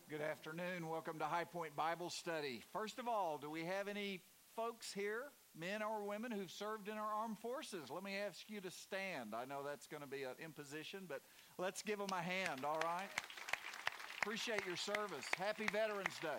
Good afternoon. Welcome to High Point Bible Study. First of all, do we have any folks here, men or women, who've served in our armed forces? Let me ask you to stand. I know that's going to be an imposition, but let's give them a hand, all right? Appreciate your service. Happy Veterans Day.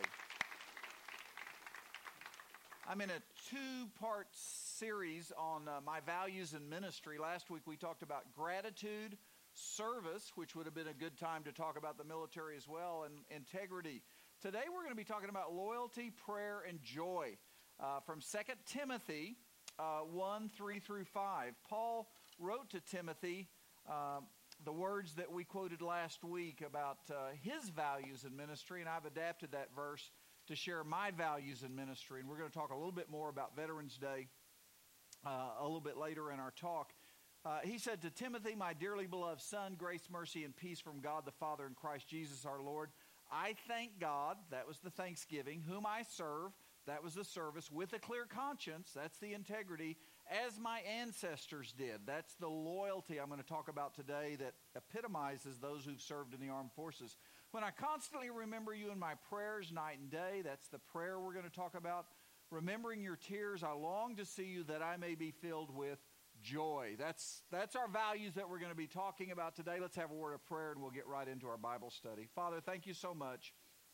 I'm in a two-part series on my values in ministry. Last week we talked about gratitude, service, which would have been a good time to talk about the military as well, and integrity. Today we're going to be talking about loyalty, prayer, and joy from 2 Timothy 1, 3 through 5. Paul wrote to Timothy the words that we quoted last week about his values in ministry, and I've adapted that verse to share my values in ministry. And we're going to talk a little bit more about Veterans Day a little bit later in our talk. He said to Timothy, my dearly beloved son, grace, mercy, and peace from God the Father and Christ Jesus our Lord. I thank God, that was the thanksgiving, whom I serve, that was the service, with a clear conscience, that's the integrity, as my ancestors did. That's the loyalty I'm going to talk about today that epitomizes those who've served in the armed forces. When I constantly remember you in my prayers night and day, that's the prayer we're going to talk about. Remembering your tears, I long to see you that I may be filled with joy. That's our values that we're going to be talking about today. Let's have a word of prayer and we'll get right into our Bible study. Father, thank you so much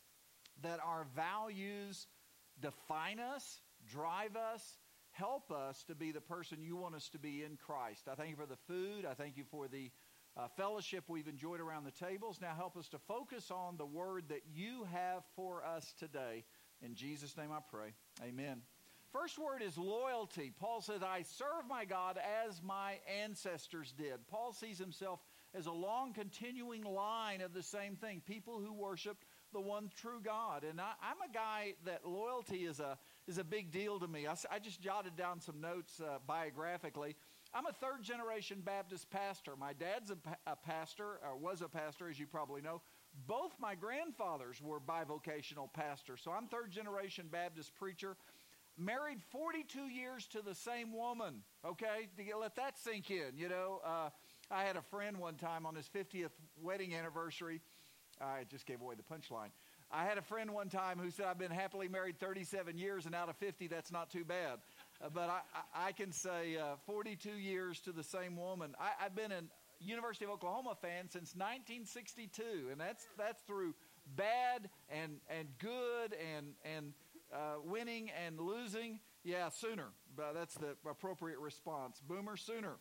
that our values define us, drive us, help us to be the person you want us to be in Christ. I thank you for the food. I thank you for the fellowship we've enjoyed around the tables. Now help us to focus on the word that you have for us today. In Jesus' name I pray. Amen. First word is loyalty. Paul says, I serve my God as my ancestors did. Paul sees himself as a long continuing line of the same thing, people who worship the one true God. And I'm a guy that loyalty is a big deal to me. I just jotted down some notes biographically. I'm a third-generation Baptist pastor. My dad's a pastor, or was a pastor, as you probably know. Both my grandfathers were bivocational pastors. So I'm third-generation Baptist preacher. Married 42 years to the same woman, okay? Let that sink in, you know. I had a friend one time on his 50th wedding anniversary. I just gave away the punchline. I had a friend one time who said, I've been happily married 37 years, and out of 50, that's not too bad. But I can say 42 years to the same woman. I've been a University of Oklahoma fan since 1962, and that's through bad and good and winning and losing. Yeah, Sooner. That's the appropriate response. Boomer Sooner.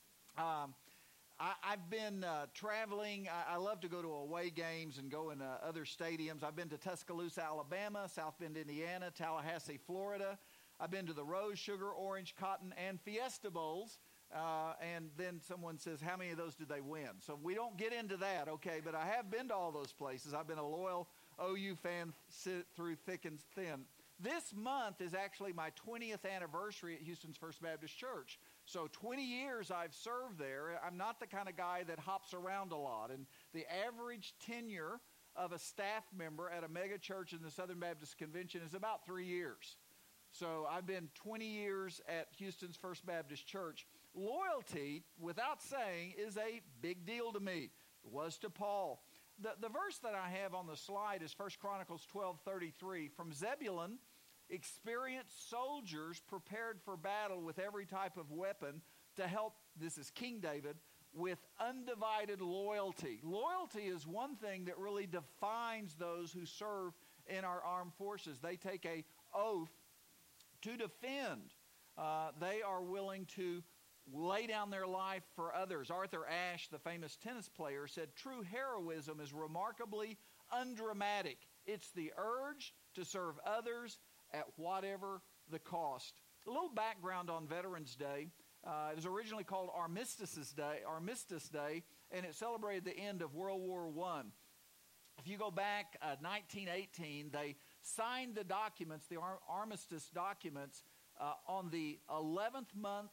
I've been traveling. I love to go to away games and go in other stadiums. I've been to Tuscaloosa, Alabama, South Bend, Indiana, Tallahassee, Florida. I've been to the Rose, Sugar, Orange, Cotton, and Fiesta Bowls. And then someone says, how many of those did they win? So we don't get into that, okay? But I have been to all those places. I've been a loyal OU fan through thick and thin. This month is actually my 20th anniversary at Houston's First Baptist Church. So 20 years I've served there. I'm not the kind of guy that hops around a lot. And the average tenure of a staff member at a mega church in the Southern Baptist Convention is about 3 years. So I've been 20 years at Houston's First Baptist Church. Loyalty, without saying, is a big deal to me. It was to Paul. The verse that I have on the slide is 1 Chronicles 12:33. From Zebulun, experienced soldiers prepared for battle with every type of weapon to help, this is King David, with undivided loyalty. Loyalty is one thing that really defines those who serve in our armed forces. They take an oath to defend. They are willing to lay down their life for others. Arthur Ashe, the famous tennis player, said, true heroism is remarkably undramatic. It's the urge to serve others at whatever the cost. A little background on Veterans Day. It was originally called Armistice Day, and it celebrated the end of World War I. If you go back 1918, they signed the documents, the armistice documents, on the 11th month.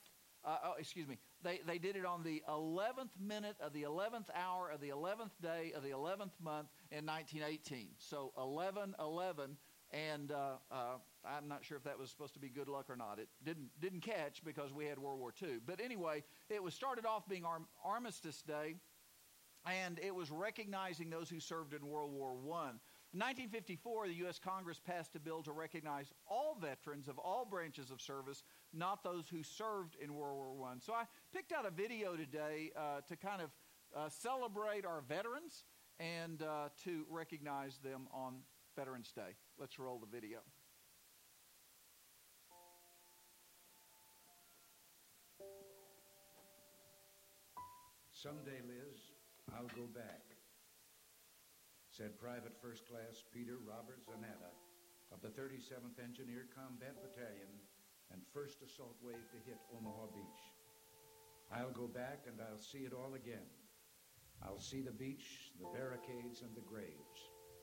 They did it on the 11th minute of the 11th hour of the 11th day of the 11th month in 1918. So 11/11, and I'm not sure if that was supposed to be good luck or not. It didn't catch because we had World War II. But anyway, it was started off being Armistice Day, and it was recognizing those who served in World War I. In 1954, the U.S. Congress passed a bill to recognize all veterans of all branches of service, not those who served in World War I. So I picked out a video today to kind of celebrate our veterans and to recognize them on Veterans Day. Let's roll the video. Someday, Liz, I'll go back, said Private First Class Peter Robert Zanetta of the 37th Engineer Combat Battalion and 1st Assault Wave to hit Omaha Beach. I'll go back and I'll see it all again. I'll see the beach, the barricades, and the graves.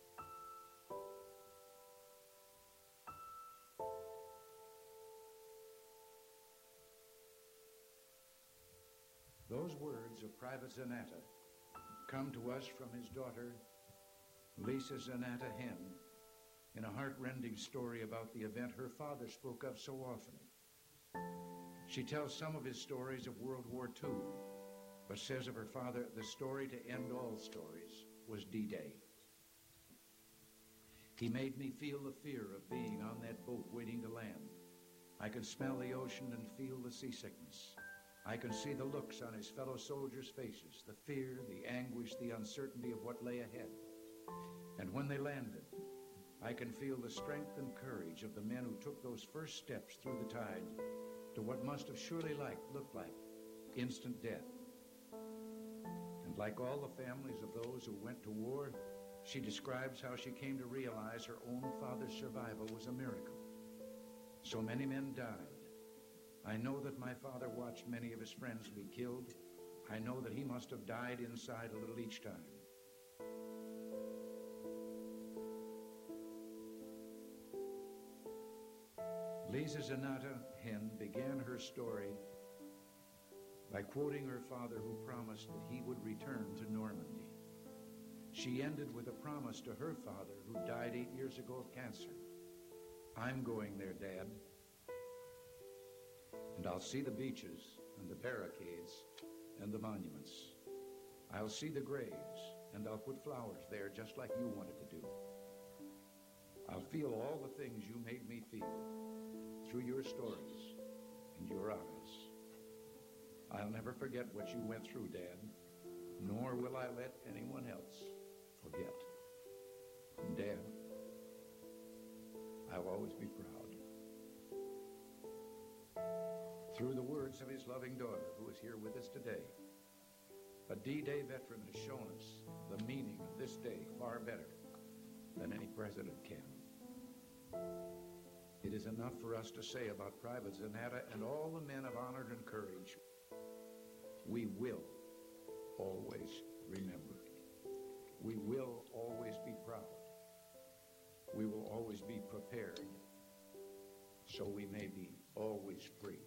Those words of Private Zanetta come to us from his daughter, Lisa Zanetta Henn, in a heart-rending story about the event her father spoke of so often. She tells some of his stories of World War II, but says of her father, the story to end all stories was D-Day. He made me feel the fear of being on that boat waiting to land. I could smell the ocean and feel the seasickness. I could see the looks on his fellow soldiers' faces, the fear, the anguish, the uncertainty of what lay ahead. And when they landed, I can feel the strength and courage of the men who took those first steps through the tide to what must have surely looked like instant death. And like all the families of those who went to war, she describes how she came to realize her own father's survival was a miracle. So many men died. I know that my father watched many of his friends be killed. I know that he must have died inside a little each time. Lisa Zanetta Henn began her story by quoting her father who promised that he would return to Normandy. She ended with a promise to her father who died 8 years ago of cancer. I'm going there, Dad. And I'll see the beaches and the barricades and the monuments. I'll see the graves, and I'll put flowers there just like you wanted to do. I'll feel all the things you made me feel through your stories and your eyes. I'll never forget what you went through, Dad, nor will I let anyone else forget. And Dad, I'll always be proud. Through the words of his loving daughter, who is here with us today, a D-Day veteran has shown us the meaning of this day far better than any president can. It is enough for us to say about Private Zanetta and all the men of honor and courage. We will always remember. We will always be proud. We will always be prepared, so we may be always free.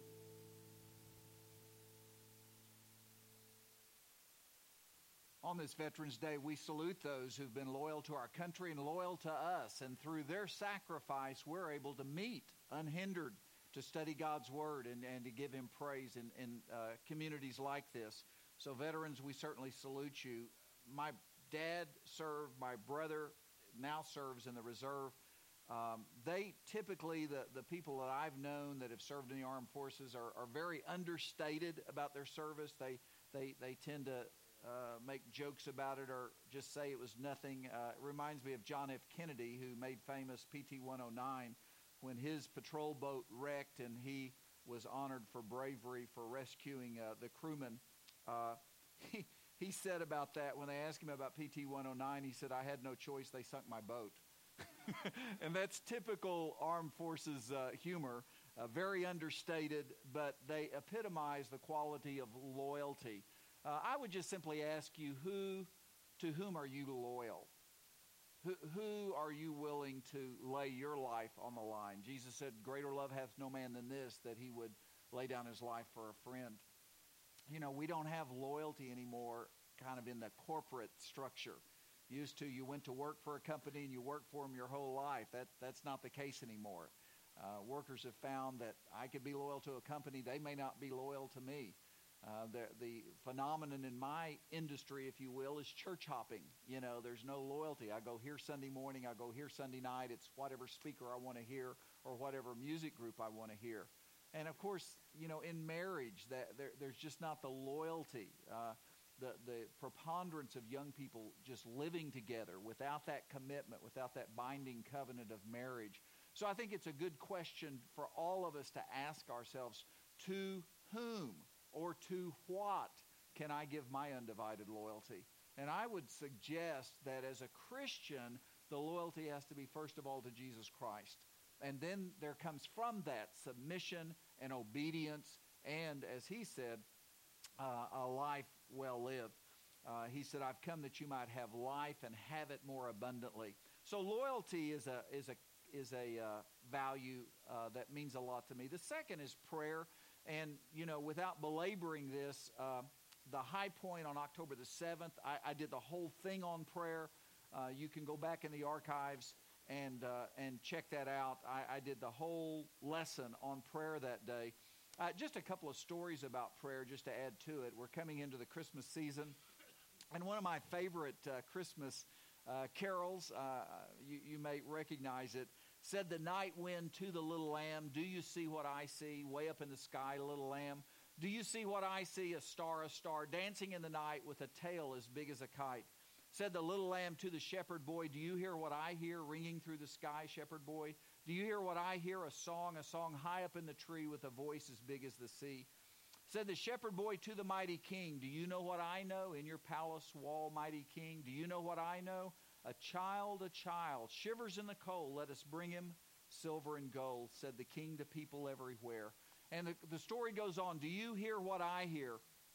On this Veterans Day, we salute those who've been loyal to our country and loyal to us. And through their sacrifice, we're able to meet unhindered, to study God's Word and to give Him praise in communities like this. So veterans, we certainly salute you. My dad served, my brother now serves in the reserve. They typically, the people that I've known that have served in the armed forces are very understated about their service. They tend to make jokes about it or just say it was nothing. It reminds me of John F. Kennedy, who made famous PT-109 when his patrol boat wrecked and he was honored for bravery for rescuing the crewmen. He said about that, when they asked him about PT-109, he said, "I had no choice, they sunk my boat." And that's typical armed forces humor, very understated, but they epitomize the quality of loyalty. I would just simply ask you, to whom are you loyal? Who are you willing to lay your life on the line? Jesus said, "Greater love hath no man than this, that he would lay down his life for a friend." You know, we don't have loyalty anymore kind of in the corporate structure. Used to, you went to work for a company and you worked for them your whole life. That's not the case anymore. Workers have found that I could be loyal to a company. They may not be loyal to me. The phenomenon in my industry, if you will, is church hopping. You know, there's no loyalty. I go here Sunday morning, I go here Sunday night. It's whatever speaker I want to hear or whatever music group I want to hear. And of course, you know, in marriage, there's just not the loyalty, the preponderance of young people just living together without that commitment, without that binding covenant of marriage. So I think it's a good question for all of us to ask ourselves, to whom or to what can I give my undivided loyalty? And I would suggest that as a Christian, the loyalty has to be first of all to Jesus Christ. And then there comes from that submission and obedience and, as he said, a life well lived. He said, I've come that you might have life and have it more abundantly. So loyalty is a value that means a lot to me. The second is prayer. And, you know, without belaboring this, the high point on October the 7th, I did the whole thing on prayer. You can go back in the archives and check that out. I did the whole lesson on prayer that day. Just a couple of stories about prayer just to add to it. We're coming into the Christmas season. And one of my favorite Christmas carols, you may recognize it, said the night wind to the little lamb, do you see what I see? Way up in the sky, little lamb. Do you see what I see? A star, dancing in the night with a tail as big as a kite. Said the little lamb to the shepherd boy, do you hear what I hear ringing through the sky, shepherd boy? Do you hear what I hear? A song high up in the tree with a voice as big as the sea. Said the shepherd boy to the mighty king, do you know what I know? In your palace wall, mighty king, do you know what I know? A child, shivers in the cold, let us bring him silver and gold, said the king to people everywhere. And the story goes on, do you hear what I hear?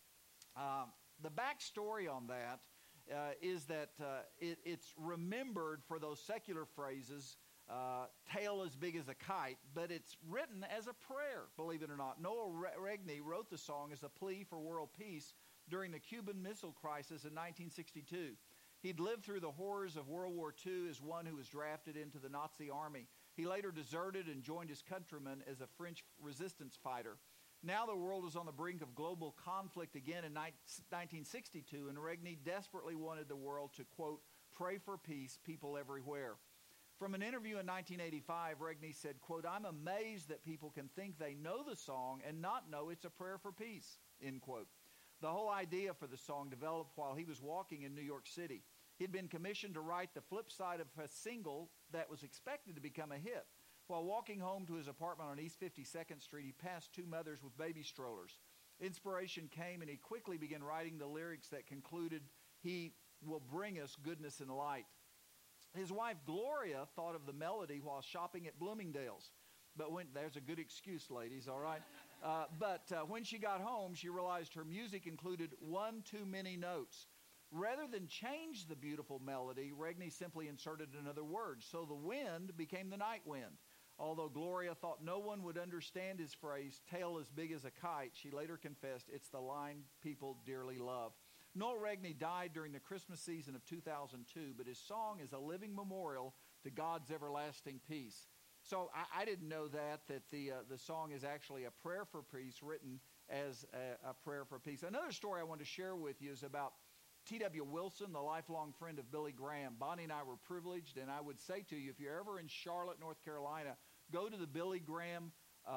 The backstory on that is that it's remembered for those secular phrases, tail as big as a kite, but it's written as a prayer, believe it or not. Noel Regney wrote the song as a plea for world peace during the Cuban Missile Crisis in 1962. He'd lived through the horrors of World War II as one who was drafted into the Nazi army. He later deserted and joined his countrymen as a French resistance fighter. Now the world was on the brink of global conflict again in 1962, and Regney desperately wanted the world to, quote, pray for peace, people everywhere. From an interview in 1985, Regney said, quote, I'm amazed that people can think they know the song and not know it's a prayer for peace, end quote. The whole idea for the song developed while he was walking in New York City. He'd been commissioned to write the flip side of a single that was expected to become a hit. While walking home to his apartment on East 52nd Street, he passed two mothers with baby strollers. Inspiration came, and he quickly began writing the lyrics that concluded, he will bring us goodness and light. His wife, Gloria, thought of the melody while shopping at Bloomingdale's. But there's a good excuse, ladies, all right? But when she got home, she realized her music included one too many notes. Rather than change the beautiful melody, Regney simply inserted another word. So the wind became the night wind. Although Gloria thought no one would understand his phrase, tail as big as a kite, she later confessed it's the line people dearly love. Noel Regney died during the Christmas season of 2002, but his song is a living memorial to God's everlasting peace. So I didn't know that the song is actually a prayer for peace written as a prayer for peace. Another story I want to share with you is about T.W. Wilson, the lifelong friend of Billy Graham. Bonnie and I were privileged, and I would say to you, if you're ever in Charlotte, North Carolina, go to the Billy Graham.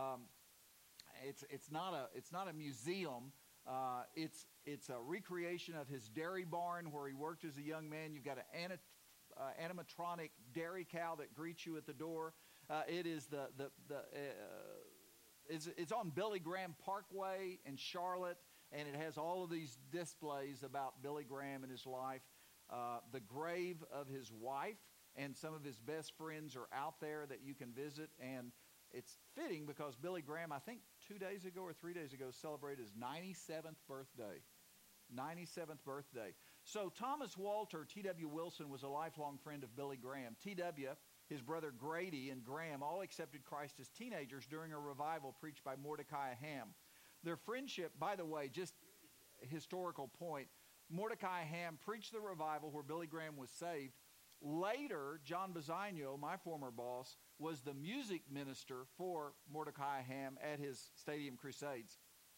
It's not a museum. It's a recreation of his dairy barn where he worked as a young man. You've got an animatronic dairy cow that greets you at the door. It is it's on Billy Graham Parkway in Charlotte, and it has all of these displays about Billy Graham and his life. The grave of his wife and some of his best friends are out there that you can visit, and it's fitting because Billy Graham, I think 2 days ago or 3 days ago, celebrated his 97th birthday. 97th birthday. So Thomas Walter, T.W. Wilson, was a lifelong friend of Billy Graham. T.W., his brother Grady, and Graham all accepted Christ as teenagers during a revival preached by Mordecai Ham. Their friendship, by the way, just a historical point, Mordecai Ham preached the revival where Billy Graham was saved. Later, John Bazzano, my former boss, was the music minister for Mordecai Ham at his stadium crusades.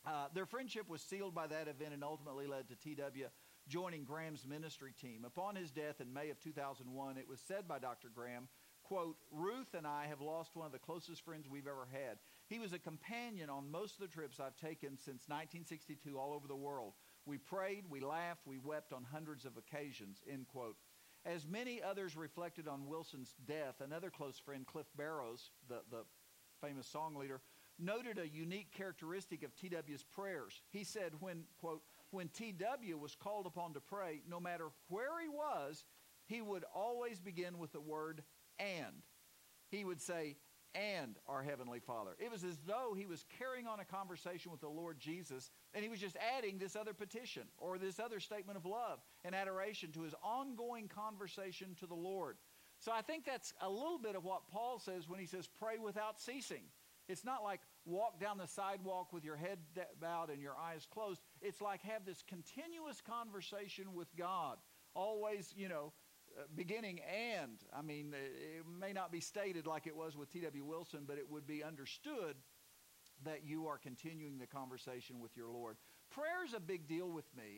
Their friendship was sealed by that event and ultimately led to T.W. joining Graham's ministry team. Upon his death in May of 2001, it was said by Dr. Graham, quote, "Ruth and I have lost one of the closest friends we've ever had. He was a companion on most of the trips I've taken since 1962 all over the world. We prayed, we laughed, we wept on hundreds of occasions," end quote. As many others reflected on Wilson's death, another close friend, Cliff Barrows, the famous song leader, noted a unique characteristic of T.W.'s prayers. He said, quote, when T.W. was called upon to pray, no matter where he was, he would always begin with the word "and." He would say, "and our Heavenly Father." It was as though he was carrying on a conversation with the Lord Jesus, and he was just adding this other petition or this other statement of love and adoration to his ongoing conversation to the Lord. So I think that's a little bit of what Paul says when he says pray without ceasing. It's not like walk down the sidewalk with your head bowed and your eyes closed. It's like have this continuous conversation with God, always, beginning and. I mean, it may not be stated like it was with T.W. Wilson, but it would be understood that you are continuing the conversation with your Lord. Prayer is a big deal with me.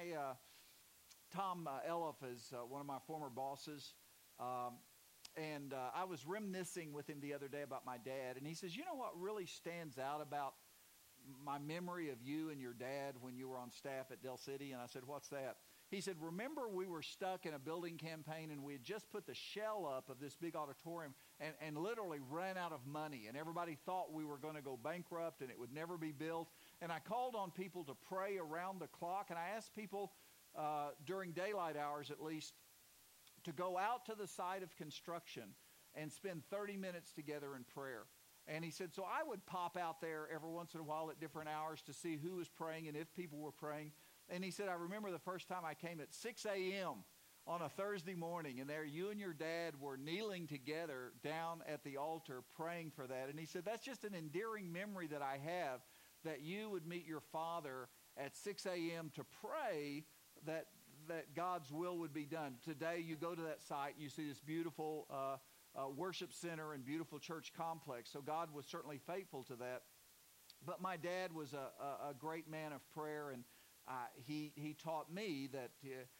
Tom Elliff is one of my former bosses, and I was reminiscing with him the other day about my dad, and he says, you know what really stands out about my memory of you and your dad when you were on staff at Del City? And I said, what's that? He said, remember we were stuck in a building campaign and we had just put the shell up of this big auditorium and literally ran out of money, and everybody thought we were going to go bankrupt and it would never be built. And I called on people to pray around the clock, and I asked people during daylight hours at least to go out to the site of construction and spend 30 minutes together in prayer. And he said, so I would pop out there every once in a while at different hours to see who was praying and if people were praying. And he said, I remember the first time I came at 6 a.m. on a Thursday morning, and there you and your dad were kneeling together down at the altar praying for that. And he said, that's just an endearing memory that I have, that you would meet your father at 6 a.m. to pray that God's will would be done. Today you go to that site and you see this beautiful worship center and beautiful church complex. So God was certainly faithful to that. But my dad was a great man of prayer, and he taught me that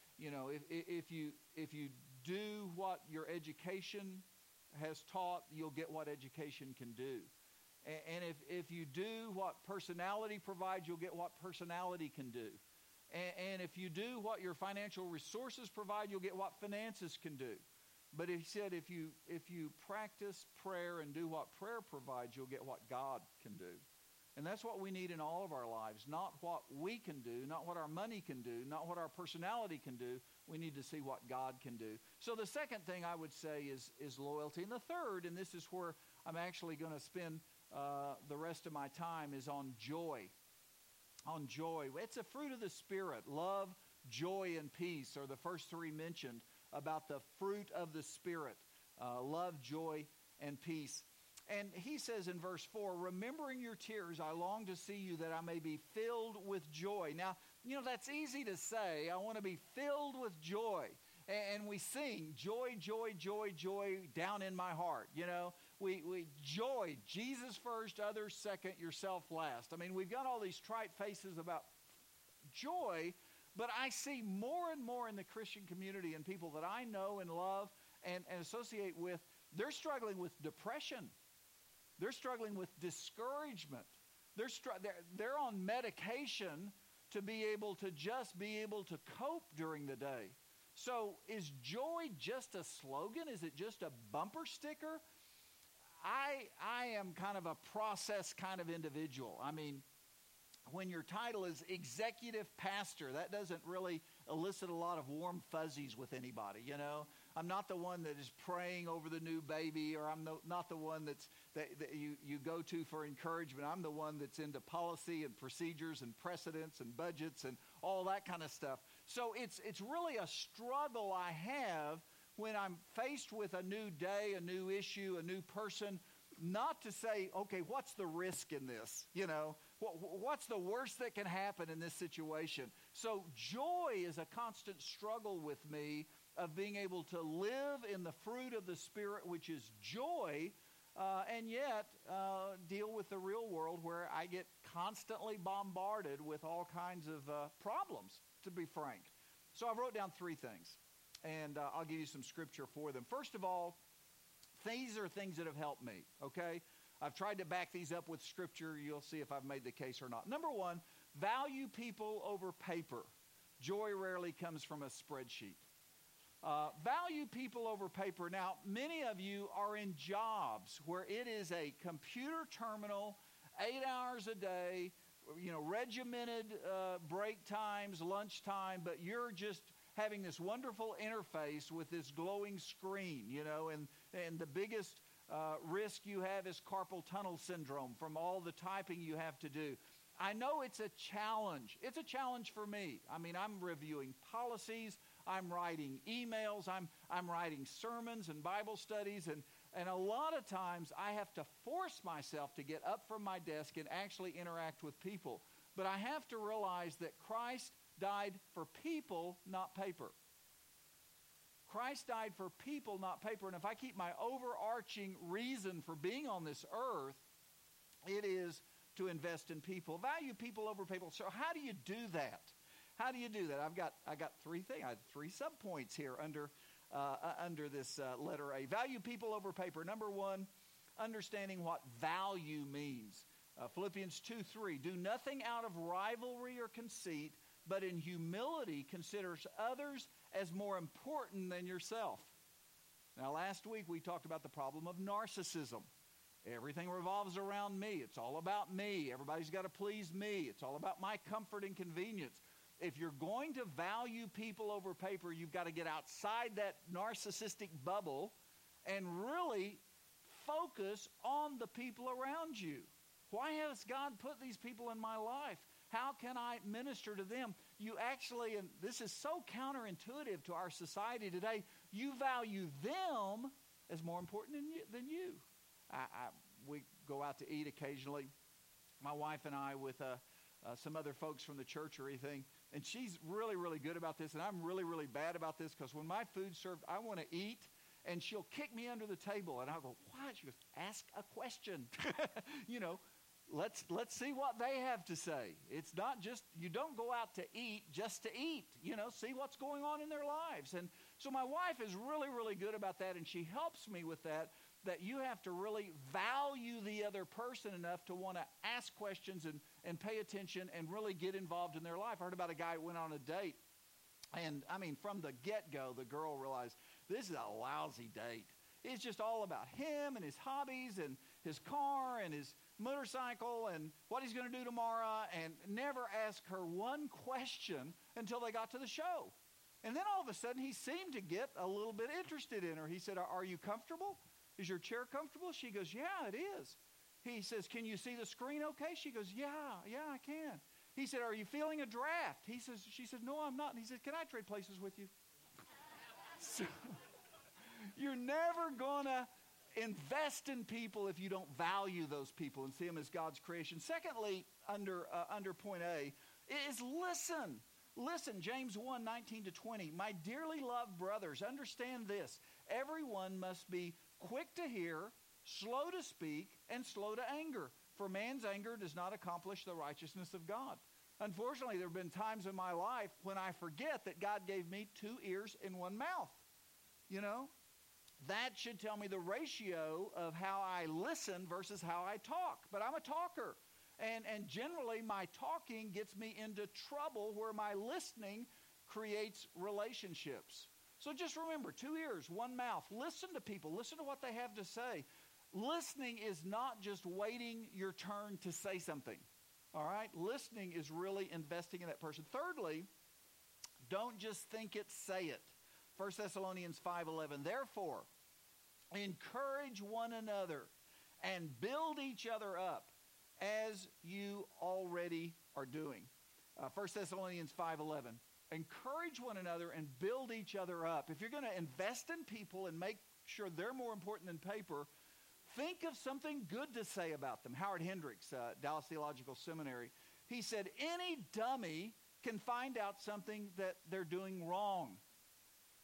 if you do what your education has taught, you'll get what education can do. And if you do what personality provides, you'll get what personality can do. And if you do what your financial resources provide, you'll get what finances can do. But he said if you practice prayer and do what prayer provides, you'll get what God can do. And that's what we need in all of our lives, not what we can do, not what our money can do, not what our personality can do. We need to see what God can do. So the second thing I would say is loyalty. And the third, and this is where I'm actually going to spend the rest of my time, is on joy. On joy. It's a fruit of the Spirit. Love, joy, and peace are the first three mentioned about the fruit of the Spirit. Love, joy, and peace. And he says in verse 4, remembering your tears, I long to see you that I may be filled with joy. Now, that's easy to say. I want to be filled with joy. And we sing, joy, joy, joy, joy, down in my heart. We joy, Jesus first, others second, yourself last. I mean, we've got all these trite faces about joy, but I see more and more in the Christian community and people that I know and love and associate with, they're struggling with depression. They're struggling with discouragement. They're on medication to be able to cope during the day. So is joy just a slogan? Is it just a bumper sticker? I am kind of a process kind of individual. I mean, when your title is executive pastor, that doesn't really elicit a lot of warm fuzzies with anybody, I'm not the one that is praying over the new baby, or I'm not the one that you go to for encouragement. I'm the one that's into policy and procedures and precedents and budgets and all that kind of stuff. So it's really a struggle I have when I'm faced with a new day, a new issue, a new person, not to say, okay, what's the risk in this? What's the worst that can happen in this situation? So joy is a constant struggle with me of being able to live in the fruit of the Spirit, which is joy, and yet deal with the real world where I get constantly bombarded with all kinds of problems, to be frank. So I wrote down 3 things, and I'll give you some scripture for them. First of all, these are things that have helped me, okay? I've tried to back these up with scripture. You'll see if I've made the case or not. Number 1, value people over paper. Joy rarely comes from a spreadsheet. Value people over paper. Now, many of you are in jobs where it is a computer terminal, 8 hours a day, regimented break times, lunch time, but you're just having this wonderful interface with this glowing screen, and the biggest risk you have is carpal tunnel syndrome from all the typing you have to do. I know it's a challenge. It's a challenge for me. I mean, I'm reviewing policies. I'm writing emails. I'm writing sermons and Bible studies. And a lot of times I have to force myself to get up from my desk and actually interact with people. But I have to realize that Christ died for people, not paper. Christ died for people, not paper. And if I keep my overarching reason for being on this earth, it is to invest in people. Value people over people. So how do you do that? How do you do that? I got 3 things. I had 3 subpoints here under this letter A. Value people over paper. Number 1, understanding what value means. Philippians 2:3. Do nothing out of rivalry or conceit, but in humility considers others as more important than yourself. Now, last week we talked about the problem of narcissism. Everything revolves around me. It's all about me. Everybody's got to please me. It's all about my comfort and convenience. If you're going to value people over paper, you've got to get outside that narcissistic bubble and really focus on the people around you. Why has God put these people in my life? How can I minister to them? You actually, and this is so counterintuitive to our society today, you value them as more important than you. We go out to eat occasionally, my wife and I, with some other folks from the church or anything, and she's really, really good about this, and I'm really, really bad about this, because when my food's served, I want to eat, and she'll kick me under the table, and I'll go, "What?" She goes, "Ask a question." Let's see what they have to say. It's not just, you don't go out to eat just to eat, see what's going on in their lives. And so my wife is really, really good about that, and she helps me with that you have to really value the other person enough to want to ask questions and pay attention and really get involved in their life. I heard about a guy who went on a date, and I mean, from the get-go, the girl realized this is a lousy date. It's just all about him and his hobbies and his car and his motorcycle and what he's going to do tomorrow, and never asked her one question until they got to the show. And then all of a sudden, he seemed to get a little bit interested in her. He said, "Are you comfortable? Is your chair comfortable?" She goes, "Yeah, it is." He says, "Can you see the screen okay?" She goes, Yeah, I can." He said, "Are you feeling a draft?" She said, "No, I'm not." And he said, "Can I trade places with you?" So, you're never going to invest in people if you don't value those people and see them as God's creation. Secondly, under point A, is listen. Listen, James 1:19-20. "My dearly loved brothers, understand this. Everyone must be quick to hear, slow to speak, and slow to anger. For man's anger does not accomplish the righteousness of God." Unfortunately, there have been times in my life when I forget that God gave me 2 ears and 1 mouth. That should tell me the ratio of how I listen versus how I talk. But I'm a talker. And generally, my talking gets me into trouble where my listening creates relationships. So just remember, 2 ears, 1 mouth. Listen to people. Listen to what they have to say. Listening is not just waiting your turn to say something. All right? Listening is really investing in that person. Thirdly, don't just think it, say it. 1 Thessalonians 5:11. "Therefore, encourage one another and build each other up as you already are doing." 1 Thessalonians 5:11. Encourage one another and build each other up. If you're going to invest in people and make sure they're more important than paper, think of something good to say about them. Howard Hendricks, Dallas Theological Seminary, he said, "Any dummy can find out something that they're doing wrong.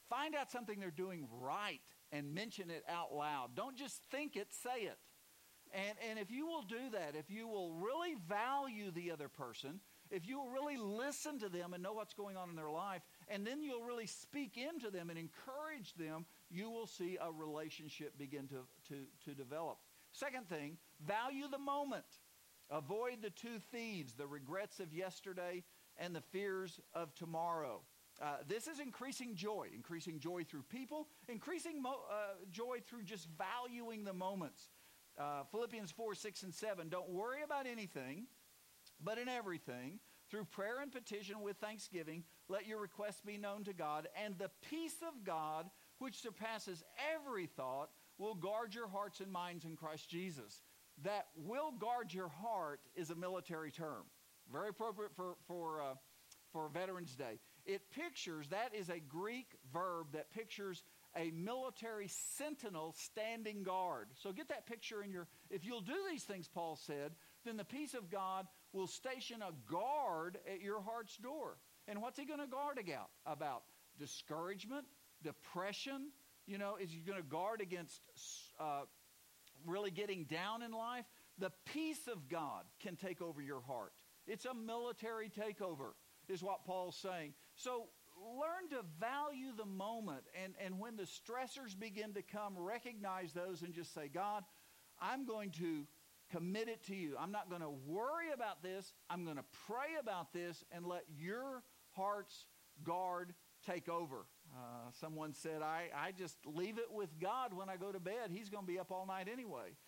Find out something they're doing right and mention it out loud. Don't just think it, say it. And if you will do that, if you will really value the other person, if you will really listen to them and know what's going on in their life, and then you'll really speak into them and encourage them, you will see a relationship begin to develop. Second thing, value the moment. Avoid the two thieves, the regrets of yesterday and the fears of tomorrow. This is increasing joy through people, increasing joy through just valuing the moments. Philippians 4, 6, and 7, don't worry about anything, but in everything, through prayer and petition with thanksgiving, let your requests be known to God, and the peace of God, which surpasses every thought, will guard your hearts and minds in Christ Jesus. That will guard your heart is a military term. Very appropriate for Veterans Day. That is a Greek verb that pictures a military sentinel standing guard. So get that picture if you'll do these things, Paul said, then the peace of God will station a guard at your heart's door. And what's he going to guard about? Discouragement, depression. Is he going to guard against really getting down in life? The peace of God can take over your heart. It's a military takeover, is what Paul's saying. So learn to value the moment, and when the stressors begin to come, recognize those and just say, God, I'm going to commit it to you. I'm not going to worry about this. I'm going to pray about this and let your heart's guard take over. Someone said, I just leave it with God when I go to bed. He's going to be up all night anyway.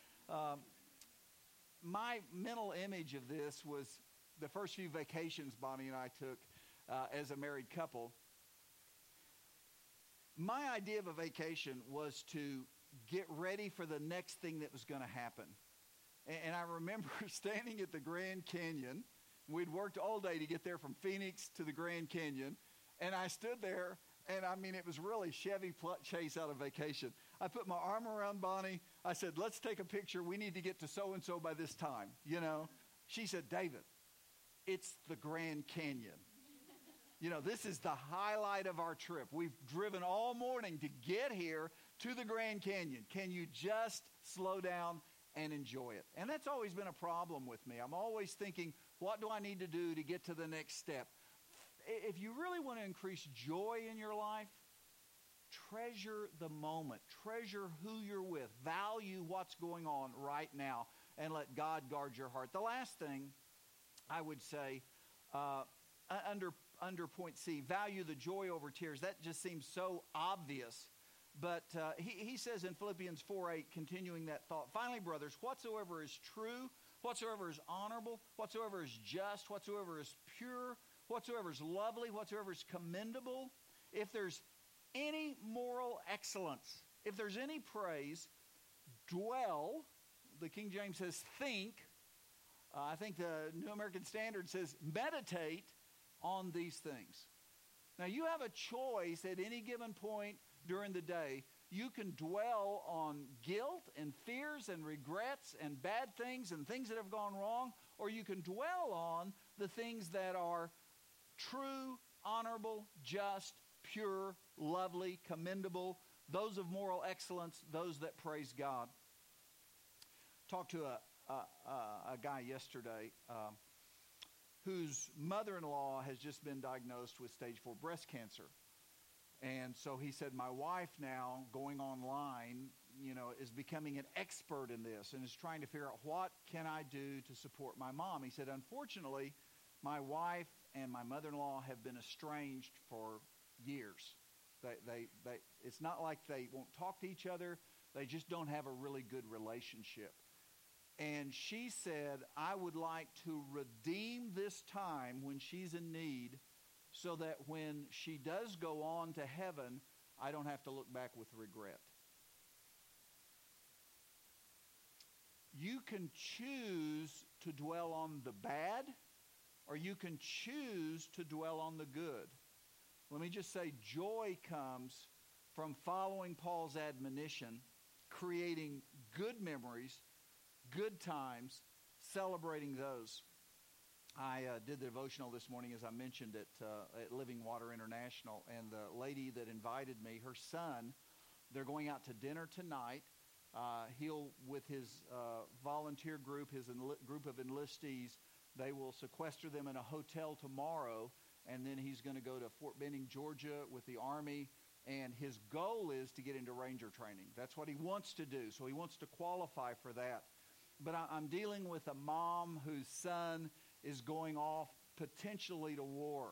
My mental image of this was the first few vacations Bonnie and I took as a married couple. My idea of a vacation was to get ready for the next thing that was going to happen. And I remember standing at the Grand Canyon. We'd worked all day to get there from Phoenix to the Grand Canyon. And I stood there, and it was really Chevy Chase out of vacation. I put my arm around Bonnie. I said, let's take a picture. We need to get to so-and-so by this time, She said, David, it's the Grand Canyon. This is the highlight of our trip. We've driven all morning to get here to the Grand Canyon. Can you just slow down and enjoy it? And that's always been a problem with me. I'm always thinking, what do I need to do to get to the next step? If you really want to increase joy in your life, treasure the moment. Treasure who you're with. Value what's going on right now, and let God guard your heart. The last thing I would say, under point C, value the joy over tears. That just seems so obvious. But he says in Philippians 4:8, continuing that thought, finally, brothers, whatsoever is true, whatsoever is honorable, whatsoever is just, whatsoever is pure, whatsoever is lovely, whatsoever is commendable, if there's any moral excellence, if there's any praise, dwell, the King James says think, I think the New American Standard says meditate on these things. Now you have a choice at any given point during the day. You can dwell on guilt and fears and regrets and bad things and things that have gone wrong, or you can dwell on the things that are true, honorable, just, pure, lovely, commendable, those of moral excellence, those that praise God. Talked to a guy yesterday whose mother-in-law has just been diagnosed with stage 4 breast cancer. And so he said, my wife now, going online, is becoming an expert in this and is trying to figure out what can I do to support my mom. He said, unfortunately, my wife and my mother-in-law have been estranged for years. It's not like they won't talk to each other. They just don't have a really good relationship. And she said, I would like to redeem this time when she's in need so that when she does go on to heaven, I don't have to look back with regret. You can choose to dwell on the bad, or you can choose to dwell on the good. Let me just say, joy comes from following Paul's admonition, creating good memories, good times, celebrating those. I did the devotional this morning, as I mentioned, at Living Water International, and the lady that invited me, her son, they're going out to dinner tonight. He'll, with his volunteer group, his group of enlistees, they will sequester them in a hotel tomorrow, and then he's going to go to Fort Benning, Georgia with the Army, and his goal is to get into Ranger training. That's what he wants to do, so he wants to qualify for that. But I'm dealing with a mom whose son is going off potentially to war.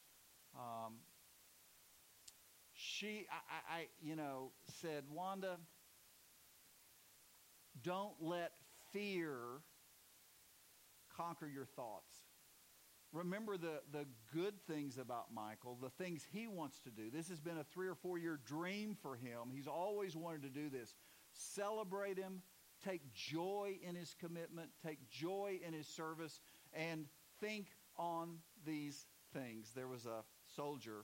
She said, Wanda, don't let fear conquer your thoughts. Remember the good things about Michael, the things he wants to do. This has been a 3 or 4 year dream for him. He's always wanted to do this. Celebrate him, take joy in his commitment, take joy in his service, and think on these things. There was a soldier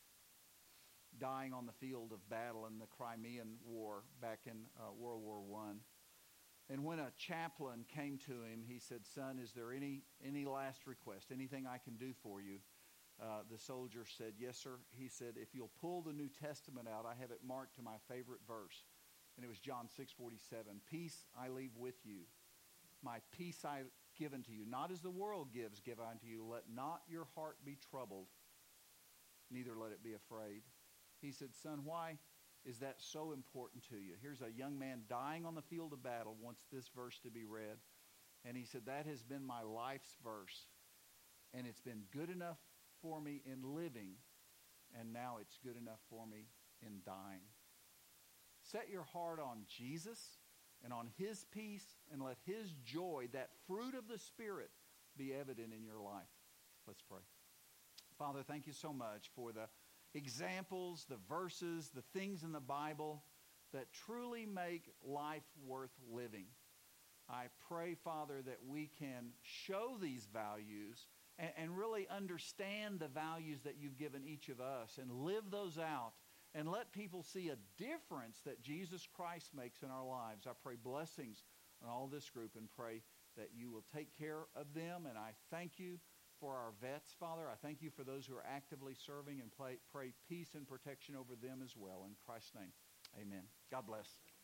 dying on the field of battle in the Crimean War back in World War I. And when a chaplain came to him, he said, son, is there any last request, anything I can do for you? The soldier said, yes, sir. He said, if you'll pull the New Testament out, I have it marked to my favorite verse. And it was John 6:47. Peace I leave with you. My peace I give unto you. Not as the world gives, give I unto you. Let not your heart be troubled, neither let it be afraid. He said, son, why is that so important to you? Here's a young man dying on the field of battle, wants this verse to be read. And he said, that has been my life's verse. And it's been good enough for me in living, and now it's good enough for me in dying. Set your heart on Jesus and on his peace, and let his joy, that fruit of the Spirit, be evident in your life. Let's pray. Father, thank you so much for the examples, the verses, the things in the Bible that truly make life worth living. I pray, Father, that we can show these values and really understand the values that you've given each of us and live those out and let people see a difference that Jesus Christ makes in our lives. I pray blessings on all this group and pray that you will take care of them. And I thank you for our vets, Father. I thank you for those who are actively serving, and pray peace and protection over them as well. In Christ's name, amen. God bless.